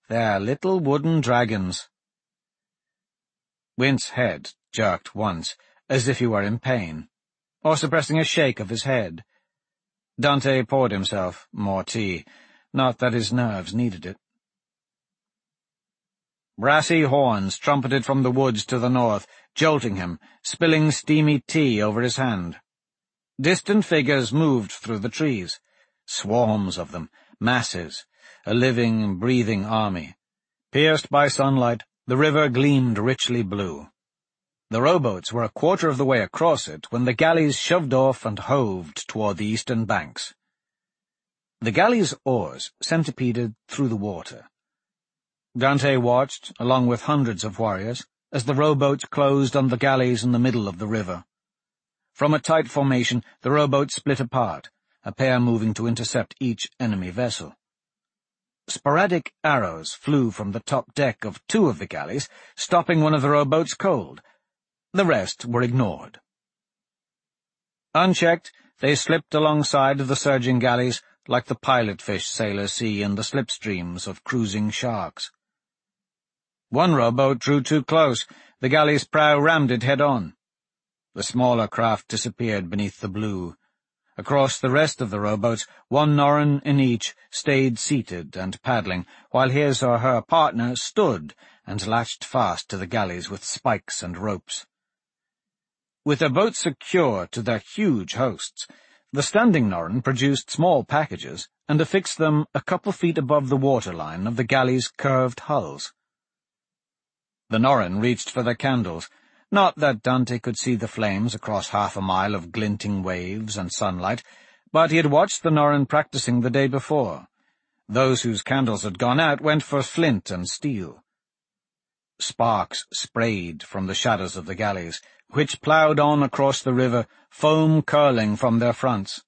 They're little wooden dragons." Wint's head jerked once, as if he were in pain, or suppressing a shake of his head. Dante poured himself more tea, not that his nerves needed it. Brassy horns trumpeted from the woods to the north, jolting him, spilling steamy tea over his hand. Distant figures moved through the trees, swarms of them, masses, a living, breathing army. Pierced by sunlight, the river gleamed richly blue. The rowboats were a quarter of the way across it when the galleys shoved off and hoved toward the eastern banks. The galleys' oars centipeded through the water. Dante watched, along with hundreds of warriors, as the rowboats closed on the galleys in the middle of the river. From a tight formation, the rowboats split apart, a pair moving to intercept each enemy vessel. Sporadic arrows flew from the top deck of two of the galleys, stopping one of the rowboats cold. The rest were ignored. Unchecked, they slipped alongside the surging galleys like the pilot-fish sailors see in the slipstreams of cruising sharks. One rowboat drew too close. The galley's prow rammed it head-on. The smaller craft disappeared beneath the blue. Across the rest of the rowboats, one Norren in each stayed seated and paddling, while his or her partner stood and latched fast to the galleys with spikes and ropes. With their boats secure to their huge hosts, the standing Norren produced small packages and affixed them a couple feet above the waterline of the galley's curved hulls. The Norren reached for their candles, not that Dante could see the flames across half a mile of glinting waves and sunlight, but he had watched the Norren practicing the day before. Those whose candles had gone out went for flint and steel. Sparks sprayed from the shadows of the galleys, which ploughed on across the river, foam curling from their fronts.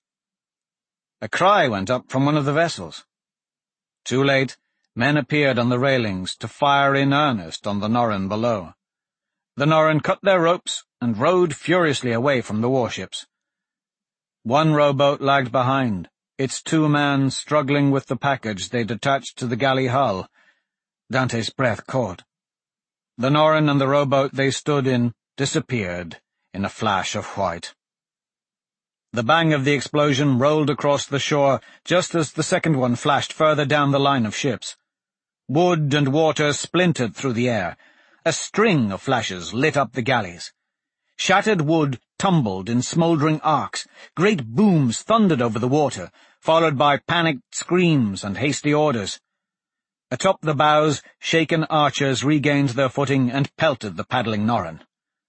A cry went up from one of the vessels. Too late, men appeared on the railings to fire in earnest on the Norren below. The Norren cut their ropes and rowed furiously away from the warships. One rowboat lagged behind, its two men struggling with the package they'd attached to the galley hull. Dante's breath caught. The Norren and the rowboat they stood in disappeared in a flash of white. The bang of the explosion rolled across the shore just as the second one flashed further down the line of ships. Wood and water splintered through the air. A string of flashes lit up the galleys. Shattered wood tumbled in smouldering arcs. Great booms thundered over the water, followed by panicked screams and hasty orders. Atop the bows, shaken archers regained their footing and pelted the paddling Norren.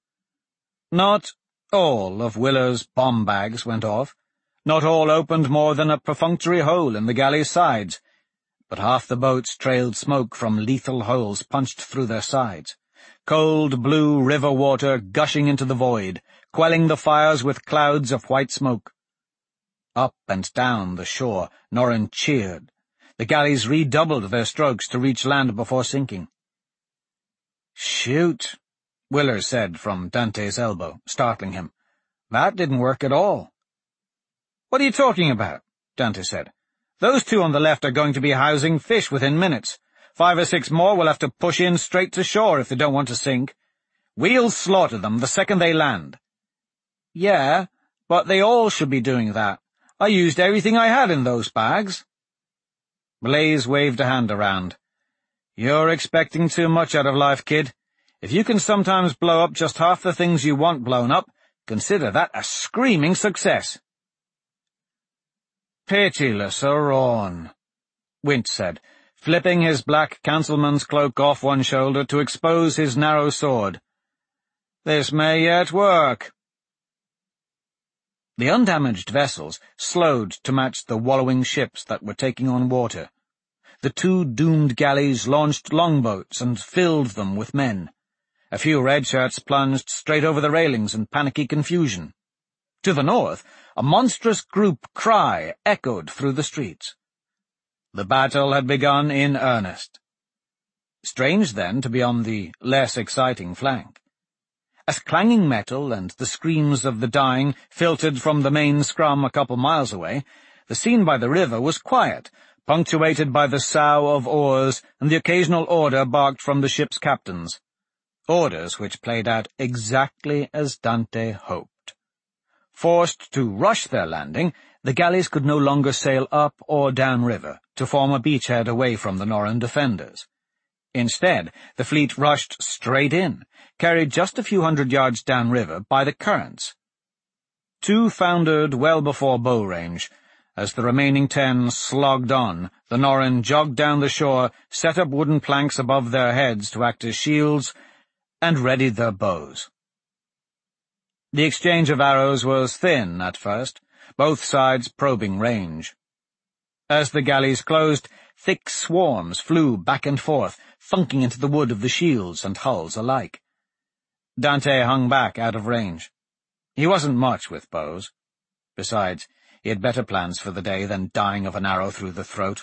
Not all of Willer's bomb bags went off. Not all opened more than a perfunctory hole in the galley's sides, but half the boats trailed smoke from lethal holes punched through their sides. Cold blue river water gushing into the void, quelling the fires with clouds of white smoke. Up and down the shore, Norren cheered. The galleys redoubled their strokes to reach land before sinking. "Shoot," Willer said from Dante's elbow, startling him. "That didn't work at all." "What are you talking about?" Dante said. "Those two on the left are going to be housing fish within minutes. 5 or 6 more will have to push in straight to shore if they don't want to sink. We'll slaughter them the second they land." "Yeah, but they all should be doing that. I used everything I had in those bags." Blaze waved a hand around. "You're expecting too much out of life, kid. If you can sometimes blow up just half the things you want blown up, consider that a screaming success." "Pitiless Aron," Wint said, flipping his black councilman's cloak off one shoulder to expose his narrow sword. "This may yet work." The undamaged vessels slowed to match the wallowing ships that were taking on water. The two doomed galleys launched longboats and filled them with men. A few redshirts plunged straight over the railings in panicky confusion. To the north, a monstrous group cry echoed through the streets. The battle had begun in earnest. Strange, then, to be on the less exciting flank. As clanging metal and the screams of the dying filtered from the main scrum a couple miles away, the scene by the river was quiet, punctuated by the sough of oars and the occasional order barked from the ship's captains. Orders which played out exactly as Dante hoped. Forced to rush their landing, the galleys could no longer sail up or down river to form a beachhead away from the Norran defenders. Instead, the fleet rushed straight in, carried just a few hundred yards downriver by the currents. 2 foundered well before bow range. As the remaining 10 slogged on, the Norran jogged down the shore, set up wooden planks above their heads to act as shields, and readied their bows. The exchange of arrows was thin at first, both sides probing range. As the galleys closed, thick swarms flew back and forth, thunking into the wood of the shields and hulls alike. Dante hung back out of range. He wasn't much with bows. Besides, he had better plans for the day than dying of an arrow through the throat.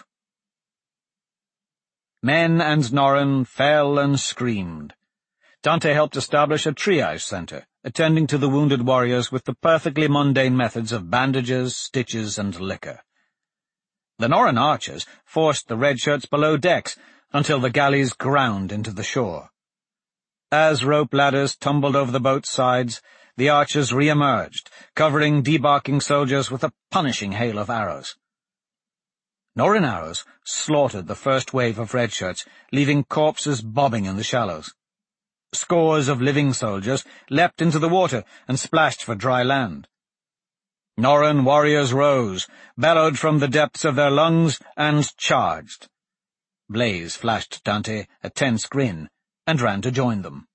Men and Norran fell and screamed. Dante helped establish a triage center, attending to the wounded warriors with the perfectly mundane methods of bandages, stitches, and liquor. The Norran archers forced the red shirts below decks until the galleys ground into the shore. As rope ladders tumbled over the boat's sides, the archers re-emerged, covering debarking soldiers with a punishing hail of arrows. Norran arrows slaughtered the first wave of red shirts, leaving corpses bobbing in the shallows. Scores of living soldiers leapt into the water and splashed for dry land. Norran warriors rose, bellowed from the depths of their lungs, and charged. Blaise flashed Dante a tense grin, and ran to join them.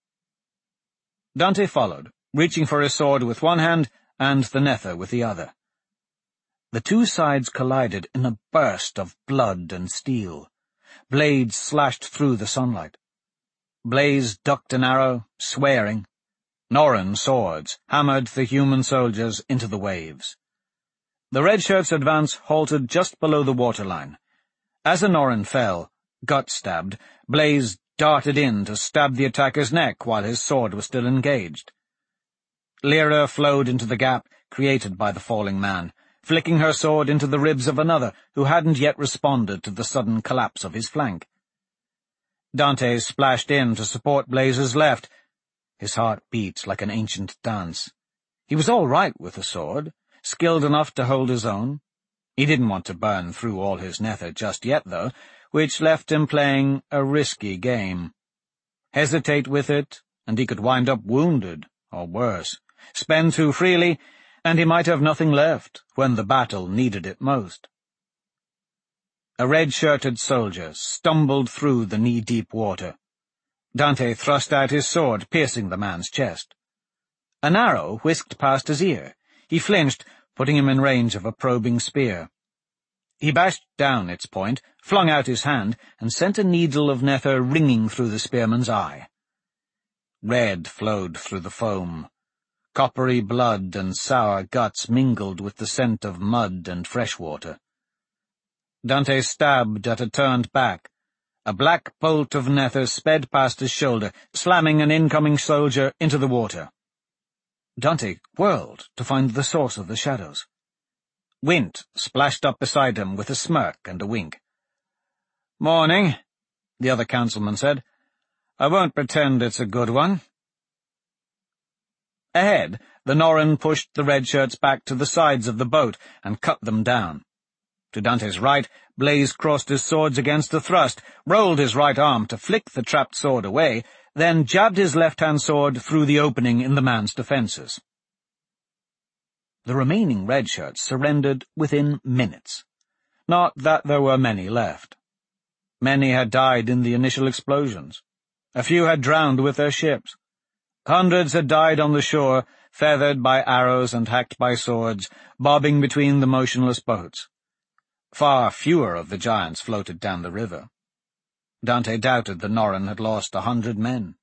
Dante followed, reaching for his sword with one hand and the nether with the other. The 2 sides collided in a burst of blood and steel. Blades slashed through the sunlight. Blaise ducked an arrow, swearing. Norran swords hammered the human soldiers into the waves. The red shirts' advance halted just below the waterline. As a Norran fell, gut-stabbed, Blaise darted in to stab the attacker's neck while his sword was still engaged. Lyra flowed into the gap created by the falling man, flicking her sword into the ribs of another who hadn't yet responded to the sudden collapse of his flank. Dante splashed in to support Blaise's left. His heart beat like an ancient dance. He was all right with a sword, skilled enough to hold his own. He didn't want to burn through all his nether just yet, though, which left him playing a risky game. Hesitate with it, and he could wind up wounded, or worse. Spend too freely, and he might have nothing left when the battle needed it most. A red-shirted soldier stumbled through the knee-deep water. Dante thrust out his sword, piercing the man's chest. An arrow whisked past his ear. He flinched, putting him in range of a probing spear. He bashed down its point, flung out his hand, and sent a needle of nether ringing through the spearman's eye. Red flowed through the foam. Coppery blood and sour guts mingled with the scent of mud and fresh water. Dante stabbed at a turned back. A black bolt of nether sped past his shoulder, slamming an incoming soldier into the water. Dante whirled to find the source of the shadows. Wint splashed up beside him with a smirk and a wink. "Morning," the other councilman said. "I won't pretend it's a good one." Ahead, the Norran pushed the red shirts back to the sides of the boat and cut them down. To Dante's right, Blaise crossed his swords against the thrust, rolled his right arm to flick the trapped sword away, then jabbed his left-hand sword through the opening in the man's defences. The remaining red shirts surrendered within minutes. Not that there were many left. Many had died in the initial explosions. A few had drowned with their ships. Hundreds had died on the shore, feathered by arrows and hacked by swords, bobbing between the motionless boats. Far fewer of the giants floated down the river. Dante doubted the Norran had lost 100 men.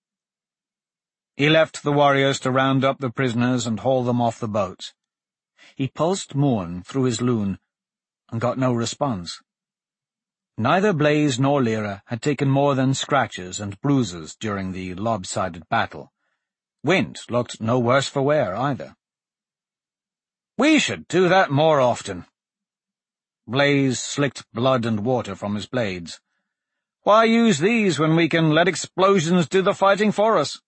He left the warriors to round up the prisoners and haul them off the boats. He pulsed Morn through his loon, and got no response. Neither Blaise nor Lyra had taken more than scratches and bruises during the lopsided battle. Wint looked no worse for wear, either. "We should do that more often." Blaze slicked blood and water from his blades. "Why use these when we can let explosions do the fighting for us?"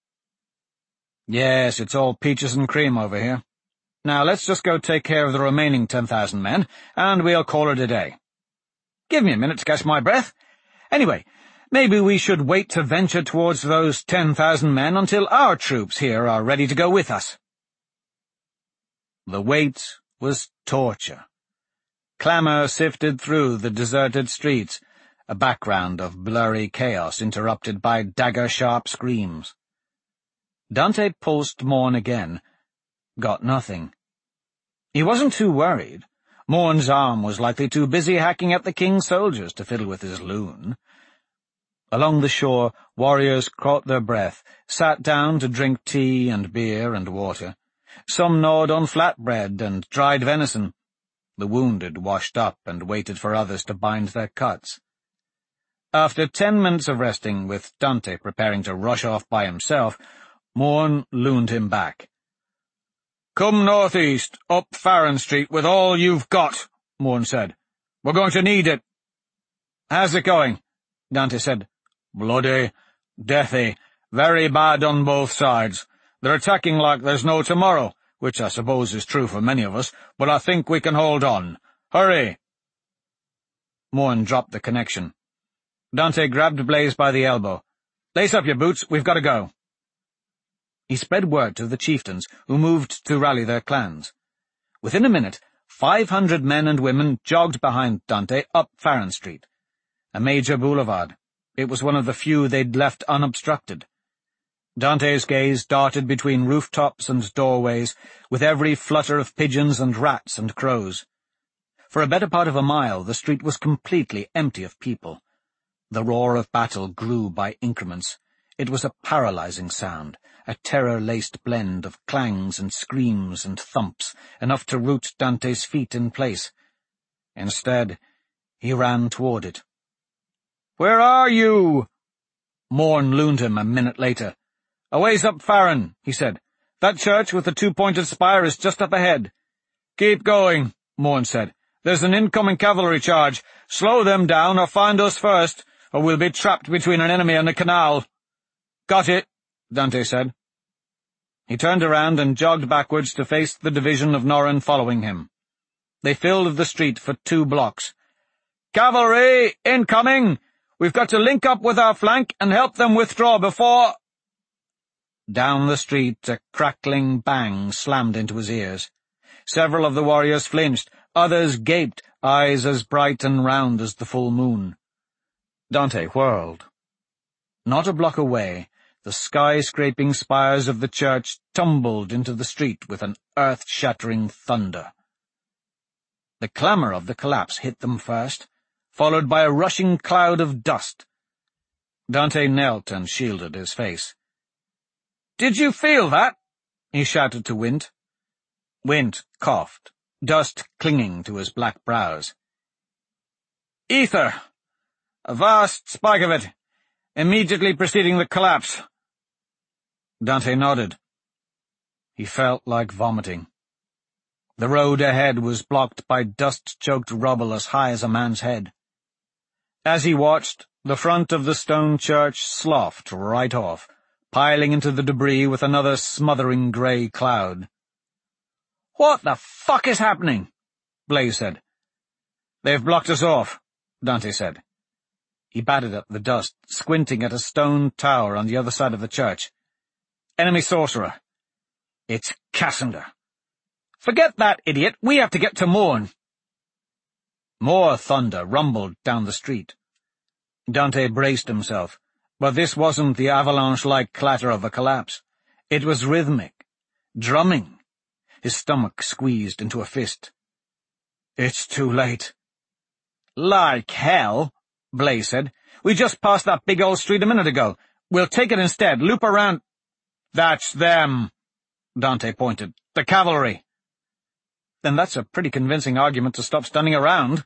"Yes, it's all peaches and cream over here. Now let's just go take care of the remaining 10,000 men, and we'll call it a day. Give me a minute to catch my breath. Anyway, maybe we should wait to venture towards those 10,000 men until our troops here are ready to go with us." The wait was torture. Clamour sifted through the deserted streets, a background of blurry chaos interrupted by dagger-sharp screams. Dante pulsed Morn again. Got nothing. He wasn't too worried. Morn's arm was likely too busy hacking at the king's soldiers to fiddle with his loon. Along the shore, warriors caught their breath, sat down to drink tea and beer and water. Some gnawed on flatbread and dried venison. The wounded washed up and waited for others to bind their cuts. After 10 minutes of resting, with Dante preparing to rush off by himself, Morn looned him back. "Come northeast, up Farron Street with all you've got," Morn said. "We're going to need it." "How's it going?" Dante said. "Bloody, deathy, very bad on both sides. They're attacking like there's no tomorrow, which I suppose is true for many of us, but I think we can hold on. Hurry!" Morn dropped the connection. Dante grabbed Blaze by the elbow. "Lace up your boots, we've got to go." He spread word to the chieftains, who moved to rally their clans. Within a minute, 500 men and women jogged behind Dante up Farron Street, a major boulevard. It was one of the few they'd left unobstructed. Dante's gaze darted between rooftops and doorways, with every flutter of pigeons and rats and crows. For a better part of a mile, the street was completely empty of people. The roar of battle grew by increments. It was a paralyzing sound, a terror-laced blend of clangs and screams and thumps, enough to root Dante's feet in place. Instead, he ran toward it. "Where are you?" Morn looned him a minute later. "A ways up Farron," he said. "That church with the two-pointed spire is just up ahead." "Keep going," Morn said. "There's an incoming cavalry charge. Slow them down or find us first, or we'll be trapped between an enemy and a canal." "Got it," Dante said. He turned around and jogged backwards to face the division of Norrin following him. They filled the street for 2 blocks. "Cavalry, incoming! We've got to link up with our flank and help them withdraw before—" Down the street, a crackling bang slammed into his ears. Several of the warriors flinched, others gaped, eyes as bright and round as the full moon. Dante whirled. Not a block away, the sky-scraping spires of the church tumbled into the street with an earth-shattering thunder. The clamour of the collapse hit them first, followed by a rushing cloud of dust. Dante knelt and shielded his face. "Did you feel that?" he shouted to Wint. Wint coughed, dust clinging to his black brows. "Ether. A vast spike of it, immediately preceding the collapse." Dante nodded. He felt like vomiting. The road ahead was blocked by dust-choked rubble as high as a man's head. As he watched, the front of the stone church sloughed right off, piling into the debris with another smothering grey cloud. "What the fuck is happening?" Blaze said. "They've blocked us off," Dante said. He batted at the dust, squinting at a stone tower on the other side of the church. "Enemy sorcerer. It's Cassander." "Forget that, idiot. We have to get to Morn." More thunder rumbled down the street. Dante braced himself, but this wasn't the avalanche-like clatter of a collapse. It was rhythmic, drumming. His stomach squeezed into a fist. "It's too late." "Like hell," Blaze said. "We just passed that big old street a minute ago. We'll take it instead, loop around—" "That's them," Dante pointed. "The cavalry." "Then that's a pretty convincing argument to stop standing around."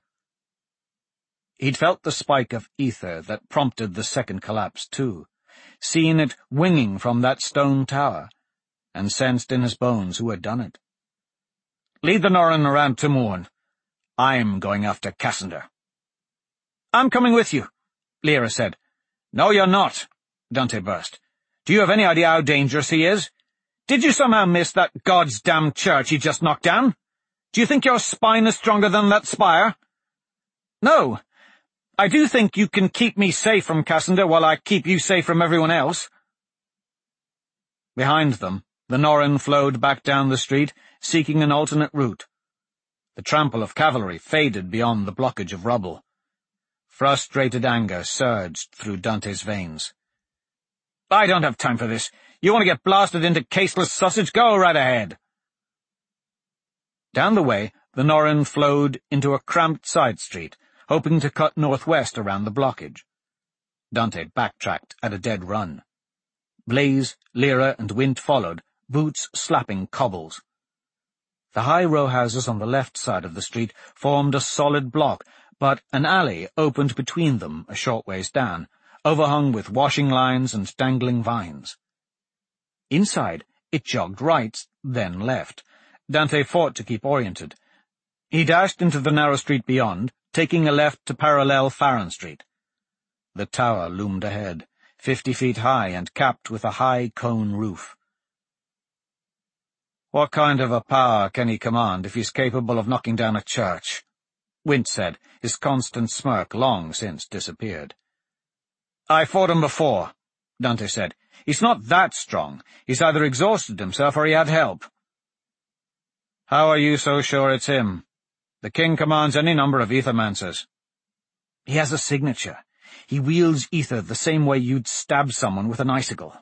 He'd felt the spike of ether that prompted the second collapse, too, seen it winging from that stone tower, and sensed in his bones who had done it. "Lead the Norrin around to Morn. I'm going after Cassander." "I'm coming with you," Lyra said. "No, you're not," Dante burst. "Do you have any idea how dangerous he is? Did you somehow miss that God's damned church he just knocked down? Do you think your spine is stronger than that spire?" "No. I do think you can keep me safe from Cassander while I keep you safe from everyone else." Behind them, the Norren flowed back down the street, seeking an alternate route. The trample of cavalry faded beyond the blockage of rubble. Frustrated anger surged through Dante's veins. "I don't have time for this. You want to get blasted into caseless sausage? Go right ahead." Down the way, the Norren flowed into a cramped side street, hoping to cut northwest around the blockage. Dante backtracked at a dead run. Blaze, Lyra, and Wint followed, boots slapping cobbles. The high row houses on the left side of the street formed a solid block, but an alley opened between them a short ways down, overhung with washing lines and dangling vines. Inside, it jogged right, then left. Dante fought to keep oriented. He dashed into the narrow street beyond, taking a left to parallel Farron Street. The tower loomed ahead, 50 feet high and capped with a high cone roof. "What kind of a power can he command if he's capable of knocking down a church?" Wint said, his constant smirk long since disappeared. "I fought him before," Dante said. "He's not that strong. He's either exhausted himself or he had help." "How are you so sure it's him? The king commands any number of ethermancers." "He has a signature. He wields ether the same way you'd stab someone with an icicle."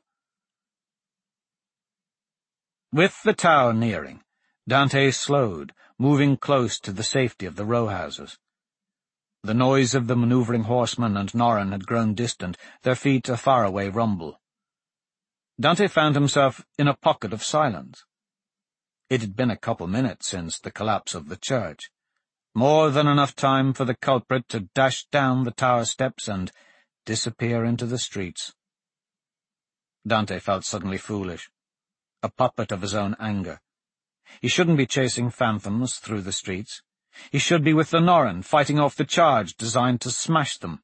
With the tower nearing, Dante slowed, moving close to the safety of the row houses. The noise of the maneuvering horsemen and Norren had grown distant, their feet a faraway rumble. Dante found himself in a pocket of silence. It had been a couple minutes since the collapse of the church, more than enough time for the culprit to dash down the tower steps and disappear into the streets. Dante felt suddenly foolish, a puppet of his own anger. He shouldn't be chasing phantoms through the streets. He should be with the Norren, fighting off the charge designed to smash them.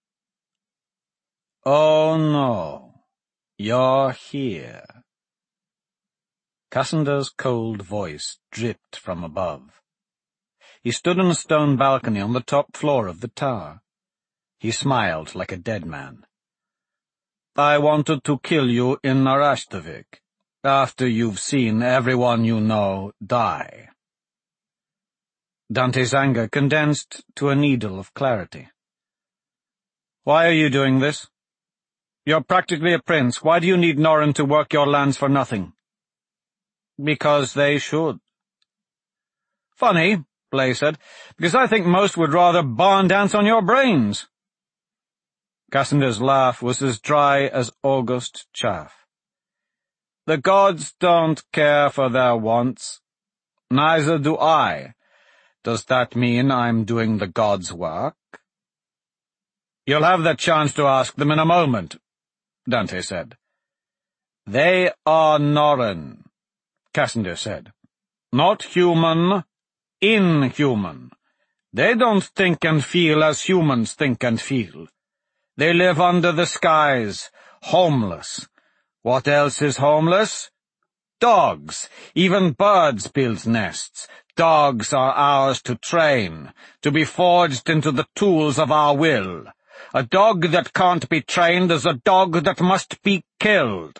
"Oh, no. You're here." Cassander's cold voice dripped from above. He stood on a stone balcony on the top floor of the tower. He smiled like a dead man. "I wanted to kill you in Narashtovik, after you've seen everyone you know die." Dante's anger condensed to a needle of clarity. "Why are you doing this? You're practically a prince. Why do you need Norren to work your lands for nothing?" "Because they should." "Funny," Blaze said, "because I think most would rather barn dance on your brains." Cassander's laugh was as dry as August chaff. "The gods don't care for their wants. Neither do I. Does that mean I'm doing the gods' work?" "You'll have the chance to ask them in a moment," Dante said. "They are Norren," Cassander said. "Not human, inhuman. They don't think and feel as humans think and feel. They live under the skies, homeless. What else is homeless? Dogs. Even birds build nests. Dogs are ours to train, to be forged into the tools of our will. A dog that can't be trained is a dog that must be killed."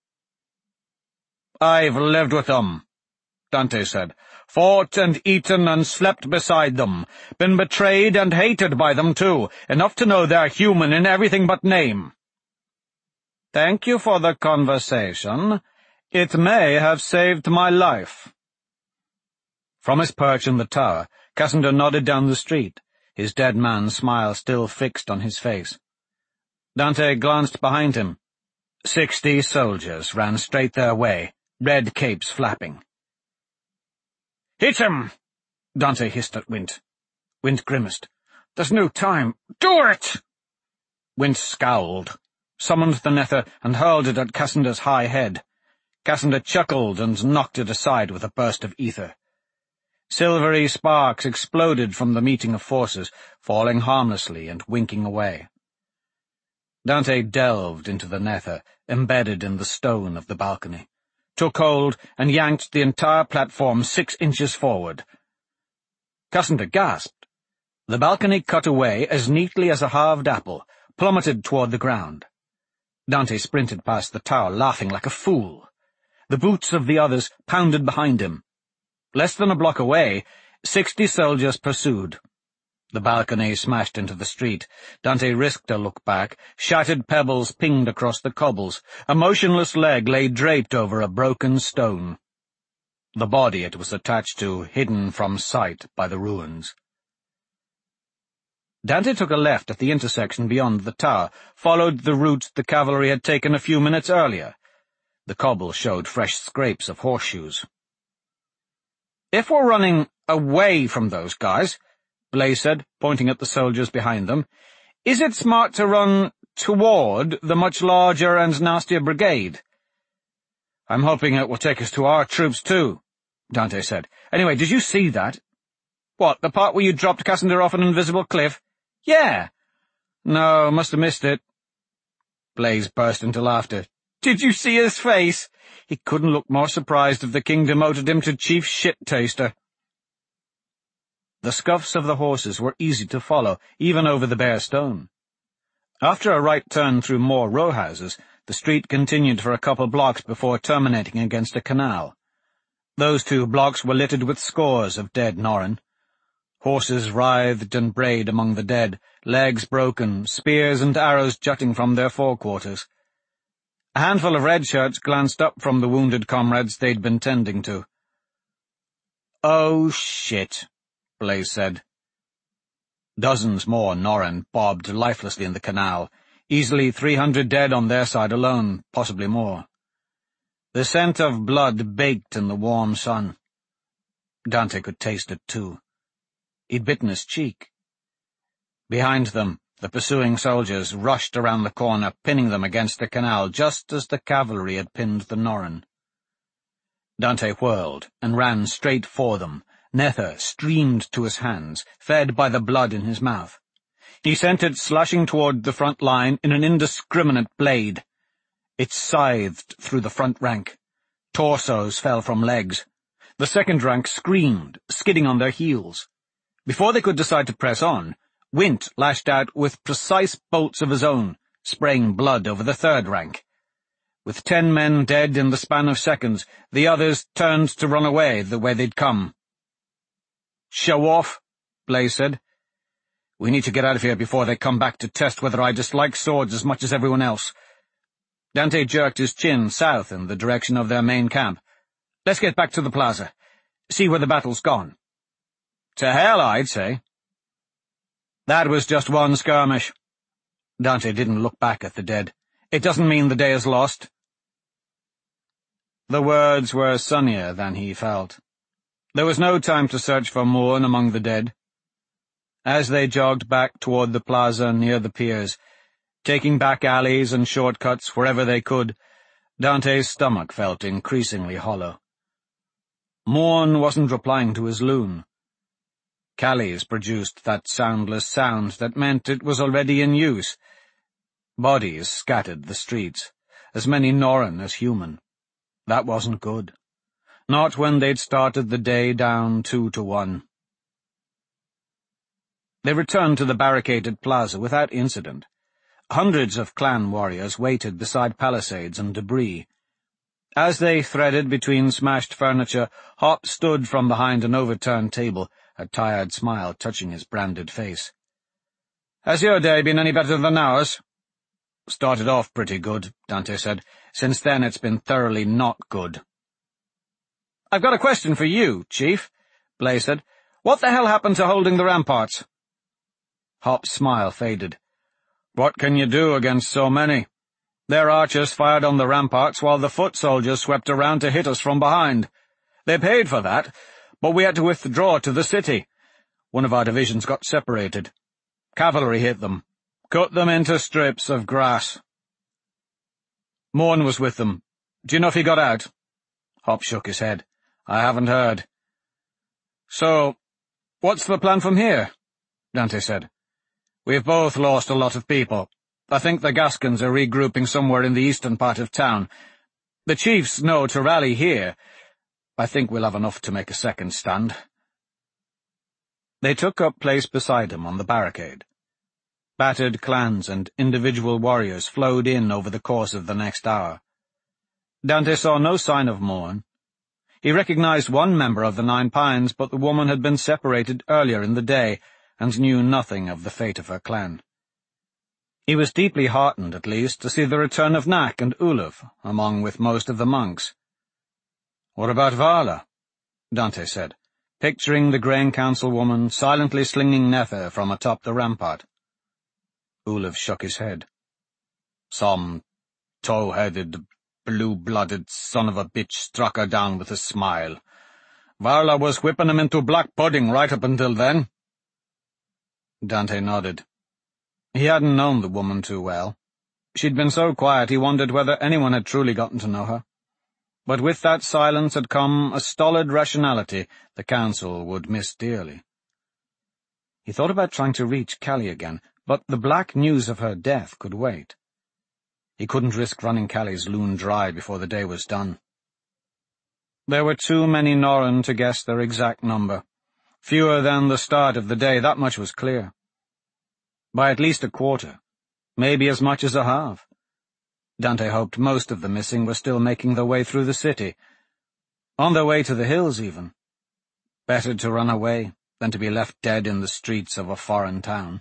"I've lived with them," Dante said. "Fought and eaten and slept beside them. Been betrayed and hated by them, too. Enough to know they're human in everything but name." "Thank you for the conversation. It may have saved my life." From his perch in the tower, Cassander nodded down the street, his dead man's smile still fixed on his face. Dante glanced behind him. 60 soldiers ran straight their way, red capes flapping. "Hit him!" Dante hissed at Wint. Wint grimaced. "There's no time. Do it!" Wint scowled, summoned the nether, and hurled it at Cassander's high head. Cassander chuckled and knocked it aside with a burst of ether. Silvery sparks exploded from the meeting of forces, falling harmlessly and winking away. Dante delved into the nether, embedded in the stone of the balcony, took hold and yanked the entire platform 6 inches forward. Cassandra gasped. The balcony cut away as neatly as a halved apple, plummeted toward the ground. Dante sprinted past the tower, laughing like a fool. The boots of the others pounded behind him. Less than a block away, 60 soldiers pursued. The balcony smashed into the street. Dante risked a look back. Shattered pebbles pinged across the cobbles. A motionless leg lay draped over a broken stone. The body it was attached to, hidden from sight by the ruins. Dante took a left at the intersection beyond the tower, followed the route the cavalry had taken a few minutes earlier. The cobble showed fresh scrapes of horseshoes. "If we're running away from those guys," Blaise said, pointing at the soldiers behind them, "is it smart to run toward the much larger and nastier brigade?" "I'm hoping it will take us to our troops too," Dante said. "Anyway, did you see that?" "What, the part where you dropped Cassandra off an invisible cliff?" "Yeah." "No, must have missed it." Blaise burst into laughter. "Did you see his face? He couldn't look more surprised if the king demoted him to chief shit-taster." The scuffs of the horses were easy to follow, even over the bare stone. After a right turn through more row houses, the street continued for a couple blocks before terminating against a canal. Those 2 blocks were littered with scores of dead Norren. Horses writhed and brayed among the dead, legs broken, spears and arrows jutting from their forequarters. A handful of redshirts glanced up from the wounded comrades they'd been tending to. "Oh, shit," Blaise said. Dozens more Norren bobbed lifelessly in the canal, easily 300 dead on their side alone, possibly more. The scent of blood baked in the warm sun. Dante could taste it too. He'd bitten his cheek. Behind them, the pursuing soldiers rushed around the corner, pinning them against the canal, just as the cavalry had pinned the Norren. Dante whirled and ran straight for them. Nether streamed to his hands, fed by the blood in his mouth. He sent it slushing toward the front line in an indiscriminate blade. It scythed through the front rank. Torsos fell from legs. The second rank screamed, skidding on their heels. Before they could decide to press on, Wint lashed out with precise bolts of his own, spraying blood over the third rank. With 10 men dead in the span of seconds, the others turned to run away the way they'd come. "Show off," Blaise said. "We need to get out of here before they come back to test whether I dislike swords as much as everyone else." Dante jerked his chin south in the direction of their main camp. "Let's get back to the plaza. See where the battle's gone." "To hell, I'd say." "That was just one skirmish." Dante didn't look back at the dead. "It doesn't mean the day is lost." The words were sunnier than he felt. There was no time to search for Morn among the dead. As they jogged back toward the plaza near the piers, taking back alleys and shortcuts wherever they could, Dante's stomach felt increasingly hollow. Morn wasn't replying to his loon. Callies produced that soundless sound that meant it was already in use. Bodies scattered the streets, as many Norren as human. That wasn't good. Not when they'd started the day down 2-1. They returned to the barricaded plaza without incident. Hundreds of clan warriors waited beside palisades and debris. As they threaded between smashed furniture, Hop stood from behind an overturned table, a tired smile touching his branded face. "Has your day been any better than ours?" "Started off pretty good," Dante said. "Since then it's been thoroughly not good." "I've got a question for you, Chief," Blaise said. "What the hell happened to holding the ramparts?" Hop's smile faded. "What can you do against so many? Their archers fired on the ramparts while the foot soldiers swept around to hit us from behind. They paid for that, but we had to withdraw to the city. One of our divisions got separated. Cavalry hit them, cut them into strips of grass." "Morn was with them. Do you know if he got out?" Hop shook his head. "I haven't heard." "So, what's the plan from here?" Dante said. "We've both lost a lot of people. I think the Gascons are regrouping somewhere in the eastern part of town. The chiefs know to rally here. I think we'll have enough to make a second stand." They took up place beside him on the barricade. Battered clans and individual warriors flowed in over the course of the next hour. Dante saw no sign of Morn. He recognized one member of the Nine Pines, but the woman had been separated earlier in the day, and knew nothing of the fate of her clan. He was deeply heartened, at least, to see the return of Nak and Uluf, among with most of the monks. "What about Vala?" Dante said, picturing the Grain Council woman silently slinging Nether from atop the rampart. Uluf shook his head. "Some tow-headed, blue-blooded son of a bitch struck her down with a smile. Varla was whipping him into black pudding right up until then." Dante nodded. He hadn't known the woman too well. She'd been so quiet he wondered whether anyone had truly gotten to know her. But with that silence had come a stolid rationality the council would miss dearly. He thought about trying to reach Callie again, but the black news of her death could wait. He couldn't risk running Callie's loon dry before the day was done. There were too many Norren to guess their exact number. Fewer than the start of the day, that much was clear. By at least a quarter, maybe as much as a half. Dante hoped most of the missing were still making their way through the city. On their way to the hills, even. Better to run away than to be left dead in the streets of a foreign town.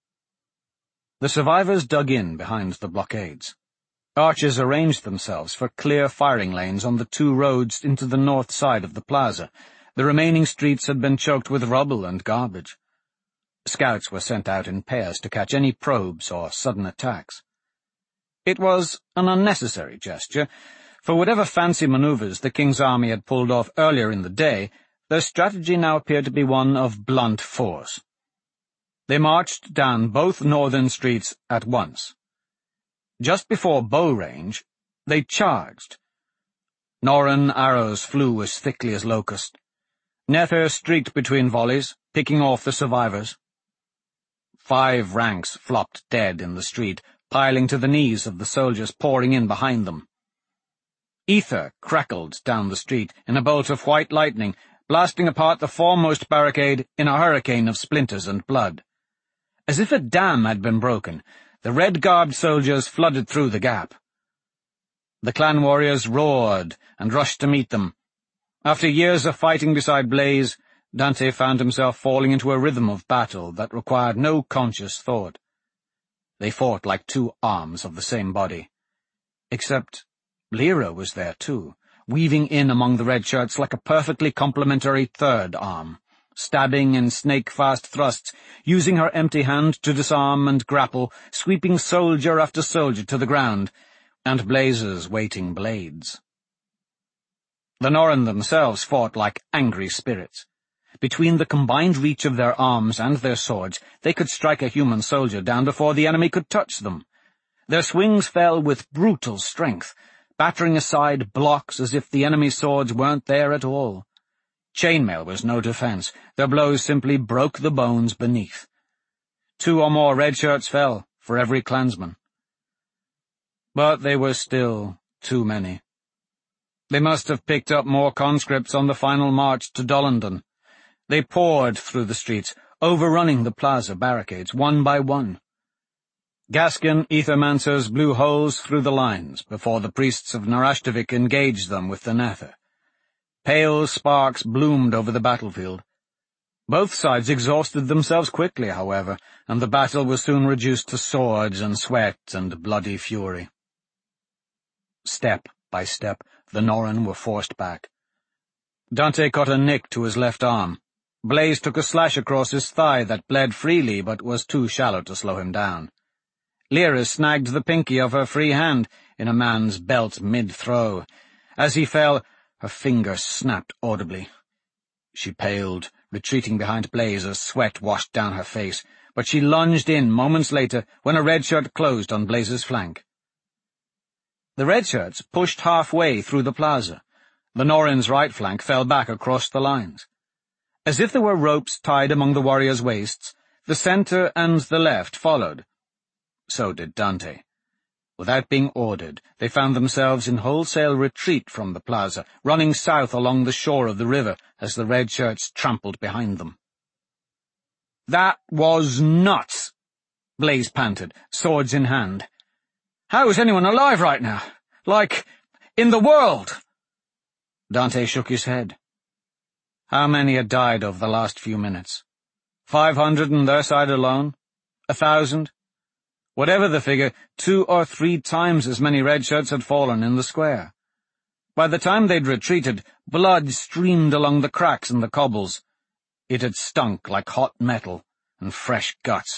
The survivors dug in behind the blockades. Archers arranged themselves for clear firing lanes on the two roads into the north side of the plaza. The remaining streets had been choked with rubble and garbage. Scouts were sent out in pairs to catch any probes or sudden attacks. It was an unnecessary gesture, for whatever fancy maneuvers the king's army had pulled off earlier in the day, their strategy now appeared to be one of blunt force. They marched down both northern streets at once. Just before bow range, they charged. Norren arrows flew as thickly as locusts. Nether streaked between volleys, picking off the survivors. 5 ranks flopped dead in the street, piling to the knees of the soldiers pouring in behind them. Ether crackled down the street in a bolt of white lightning, blasting apart the foremost barricade in a hurricane of splinters and blood. As if a dam had been broken, the red-garbed soldiers flooded through the gap. The clan warriors roared and rushed to meet them. After years of fighting beside Blaze, Dante found himself falling into a rhythm of battle that required no conscious thought. They fought like two arms of the same body. Except Lyra was there too, weaving in among the red shirts like a perfectly complementary third arm, stabbing in snake-fast thrusts, using her empty hand to disarm and grapple, sweeping soldier after soldier to the ground, and Blaze's waiting blades. The Norren themselves fought like angry spirits. Between the combined reach of their arms and their swords, they could strike a human soldier down before the enemy could touch them. Their swings fell with brutal strength, battering aside blocks as if the enemy's swords weren't there at all. Chainmail was no defense. Their blows simply broke the bones beneath. 2 or more red shirts fell for every clansman. But they were still too many. They must have picked up more conscripts on the final march to Dollondon. They poured through the streets, overrunning the plaza barricades one by one. Gascon ethermancers blew holes through the lines before the priests of Narashtovik engaged them with the Nether. Pale sparks bloomed over the battlefield. Both sides exhausted themselves quickly, however, and the battle was soon reduced to swords and sweat and bloody fury. Step by step, the Norren were forced back. Dante caught a nick to his left arm. Blaze took a slash across his thigh that bled freely but was too shallow to slow him down. Lyra snagged the pinky of her free hand in a man's belt mid-throw. As he fell, her finger snapped audibly. She paled, retreating behind Blaze as sweat washed down her face, but she lunged in moments later when a red shirt closed on Blaze's flank. The red shirts pushed halfway through the plaza. The Norren's right flank fell back across the lines. As if there were ropes tied among the warriors' waists, the centre and the left followed. So did Dante. Without being ordered, they found themselves in wholesale retreat from the plaza, running south along the shore of the river as the red shirts trampled behind them. "That was nuts," Blaze panted, swords in hand. "How is anyone alive right now? Like, in the world?" Dante shook his head. How many had died over the last few minutes? 500 on their side alone? 1,000? Whatever the figure, 2 or 3 times as many red shirts had fallen in the square. By the time they'd retreated, blood streamed along the cracks in the cobbles. It had stunk like hot metal and fresh guts.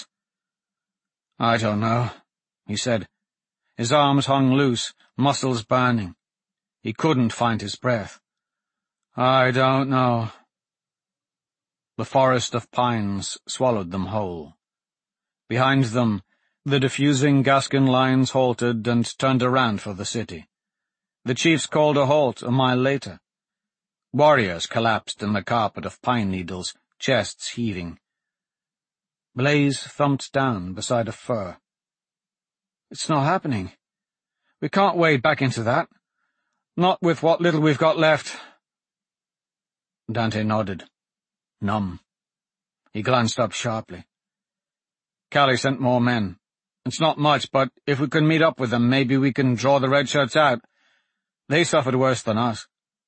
"I don't know," he said. His arms hung loose, muscles burning. He couldn't find his breath. "I don't know." The forest of pines swallowed them whole. Behind them, the diffusing Gascon lines halted and turned around for the city. The chiefs called a halt a mile later. Warriors collapsed in the carpet of pine needles, chests heaving. Blaze thumped down beside a fir. "It's not happening. We can't wade back into that. Not with what little we've got left." Dante nodded, numb. He glanced up sharply. "Callie sent more men. It's not much, but if we can meet up with them, maybe we can draw the red shirts out. They suffered worse than us."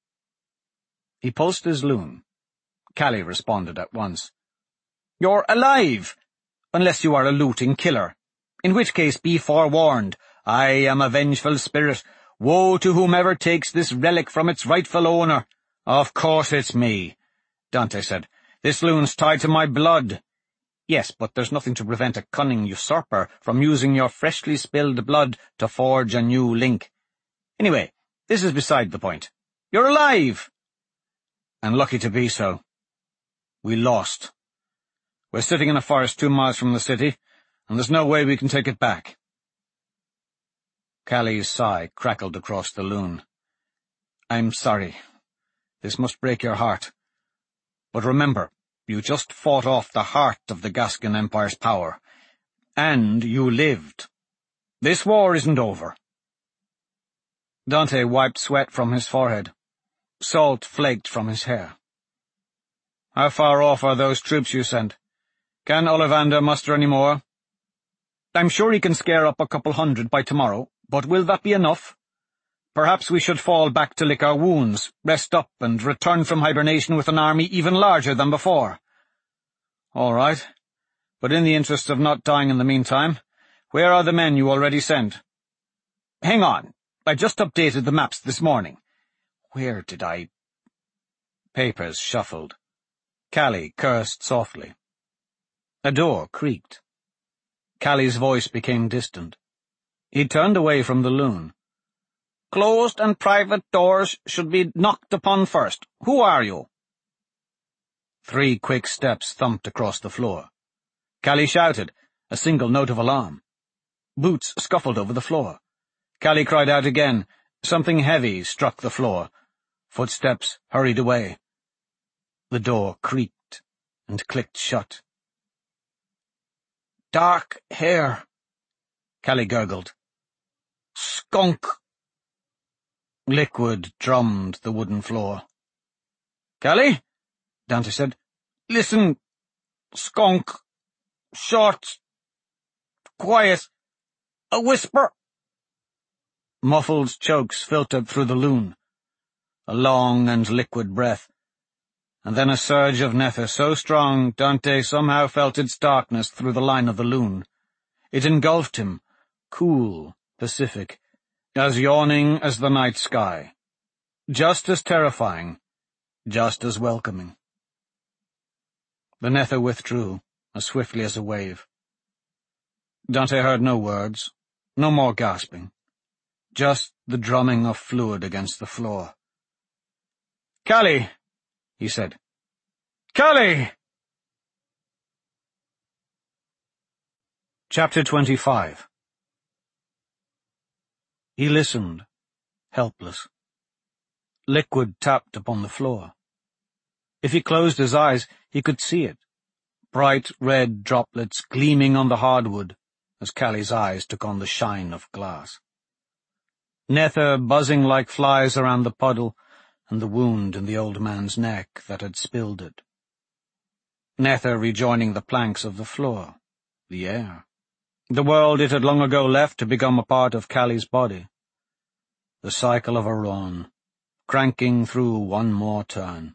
He pulsed his loon. Callie responded at once. "You're alive, unless you are a looting killer. In which case be forewarned. I am a vengeful spirit. Woe to whomever takes this relic from its rightful owner." "Of course it's me," Dante said. "This loon's tied to my blood." "Yes, but there's nothing to prevent a cunning usurper from using your freshly spilled blood to forge a new link. Anyway, this is beside the point. You're alive!" "And lucky to be so. We lost. We're sitting in a forest 2 miles from the city, and there's no way we can take it back." Callie's sigh crackled across the loon. "I'm sorry. This must break your heart. But remember, you just fought off the heart of the Gascon Empire's power. And you lived. This war isn't over." Dante wiped sweat from his forehead. Salt flaked from his hair. "How far off are those troops you sent? Can Ollivander muster any more?" "I'm sure he can scare up a couple hundred by tomorrow, but will that be enough? Perhaps we should fall back to lick our wounds, rest up, and return from hibernation with an army even larger than before." "All right. But in the interest of not dying in the meantime, where are the men you already sent?" "Hang on. I just updated the maps this morning. Where did I—" Papers shuffled. Callie cursed softly. A door creaked. Callie's voice became distant. He turned away from the loon. "Closed and private doors should be knocked upon first. Who are you?" 3 quick steps thumped across the floor. Callie shouted, a single note of alarm. Boots scuffled over the floor. Callie cried out again. Something heavy struck the floor. Footsteps hurried away. The door creaked and clicked shut. "Dark hair," Callie gurgled. "Skunk." Liquid drummed the wooden floor. "Callie?" Dante said. "Listen. Skunk. Short. Quiet. A whisper." Muffled chokes filtered through the loon. A long and liquid breath. And then a surge of nether so strong Dante somehow felt its darkness through the line of the loon. It engulfed him, cool, pacific, as yawning as the night sky. Just as terrifying, just as welcoming. The nether withdrew, as swiftly as a wave. Dante heard no words, no more gasping, just the drumming of fluid against the floor. "Callie," he said. "Callie!" Chapter 25. He listened, helpless. Liquid tapped upon the floor. If he closed his eyes, he could see it, bright red droplets gleaming on the hardwood as Callie's eyes took on the shine of glass. Nether buzzing like flies around the puddle and the wound in the old man's neck that had spilled it. Nether rejoining the planks of the floor, the air, the world it had long ago left to become a part of Callie's body. The cycle of Aron, cranking through one more turn.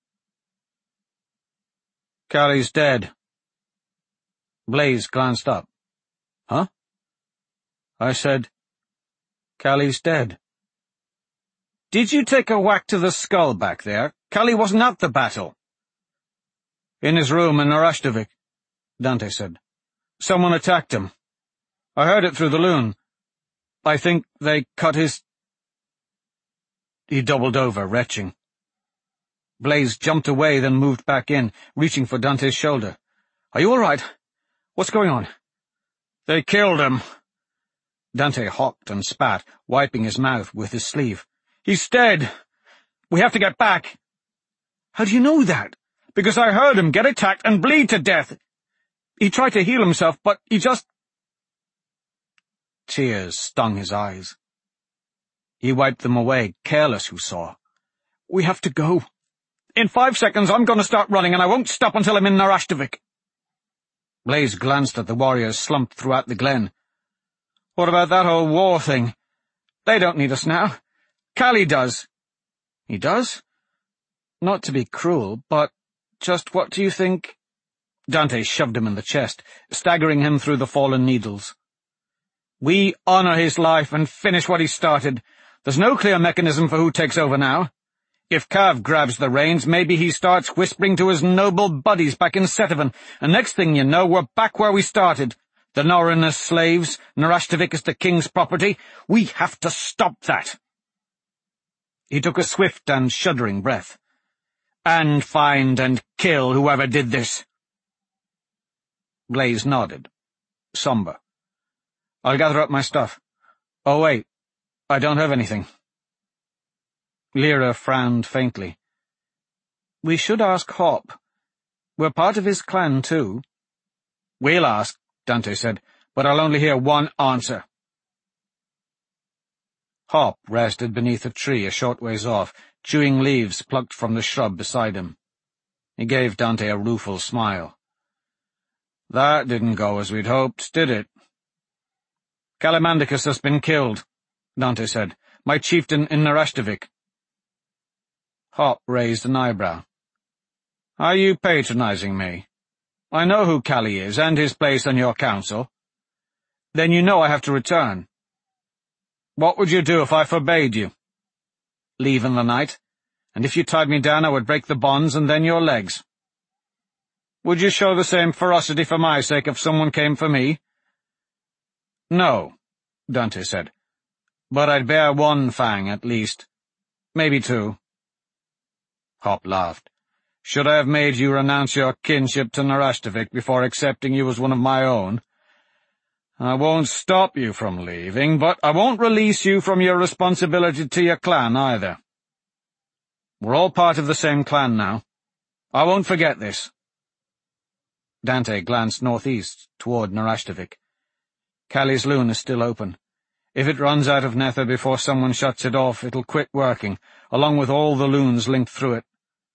"Callie's dead." Blaze glanced up. "Huh?" I said, "Callie's dead." "Did you take a whack to the skull back there? Callie wasn't at the battle." "In his room in Narashtovik," Dante said. "Someone attacked him. I heard it through the loon. I think they cut his—" He doubled over, retching. Blaze jumped away, then moved back in, reaching for Dante's shoulder. "Are you all right? What's going on?" "They killed him." Dante hocked and spat, wiping his mouth with his sleeve. "He's dead. We have to get back." "How do you know that?" "Because I heard him get attacked and bleed to death. He tried to heal himself, but he just—" Tears stung his eyes. He wiped them away, careless who saw. "We have to go. In 5 seconds I'm going to start running, and I won't stop until I'm in Narashtovik." Blaze glanced at the warriors slumped throughout the glen. "What about that whole war thing? They don't need us now. Callie does." "He does? Not to be cruel, but just what do you think—" Dante shoved him in the chest, staggering him through the fallen needles. "We honor his life and finish what he started. There's no clear mechanism for who takes over now. If Cav grabs the reins, maybe he starts whispering to his noble buddies back in Setevan, and next thing you know, we're back where we started. The Norren as slaves, Narashtovik is the king's property. We have to stop that." He took a swift and shuddering breath. "And find and kill whoever did this." Blaze nodded, somber. "I'll gather up my stuff. Oh, wait, I don't have anything." Lyra frowned faintly. "We should ask Hop. We're part of his clan, too." "We'll ask," Dante said, "but I'll only hear one answer." Hop rested beneath a tree a short ways off, chewing leaves plucked from the shrub beside him. He gave Dante a rueful smile. "That didn't go as we'd hoped, did it?" "Kalimandicus has been killed," Dante said. "My chieftain in Narashtovik." Hop raised an eyebrow. "Are you patronizing me? I know who Callie is, and his place on your council. Then you know I have to return. What would you do if I forbade you?" "Leave in the night, and if you tied me down I would break the bonds and then your legs." "Would you show the same ferocity for my sake if someone came for me?" "No," Dante said, "but I'd bear one fang at least. Maybe 2. Hop laughed. "Should I have made you renounce your kinship to Narashtovik before accepting you as one of my own? I won't stop you from leaving, but I won't release you from your responsibility to your clan either. We're all part of the same clan now. I won't forget this." Dante glanced northeast, toward Narashtovik. Callie's loon is still open. If it runs out of nether before someone shuts it off, it'll quit working, along with all the loons linked through it.